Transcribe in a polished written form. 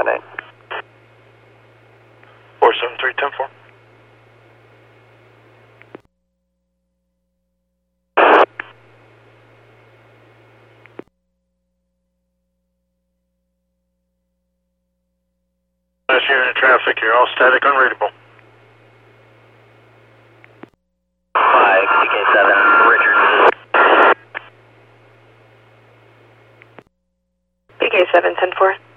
10-8. 473-10-4. Last unit of traffic, you're all static, unreadable. 5, PK7, Richard. PK7, 10-4.